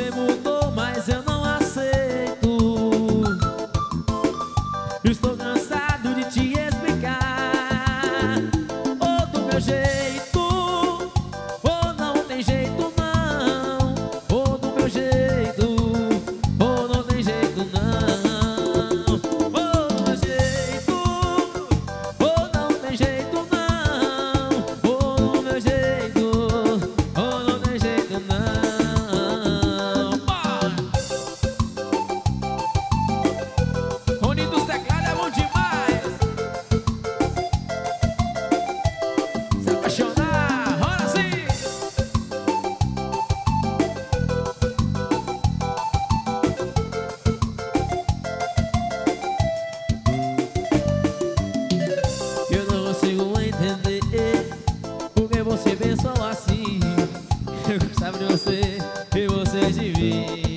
Você mudou, mas eu não aceito. Estou cansado de te explicar. Ou do meu jeito, ou não tem jeito não. Ou do meu jeito, ou não tem jeito não. Ou do meu jeito, ou não tem jeito não. Ou do meu jeito, ou não tem jeito não. Rony dos teclados é bom demais. Se apaixonar, rola sim. Eu não consigo entender porque você pensou assim. Eu gostava de você e você de mim.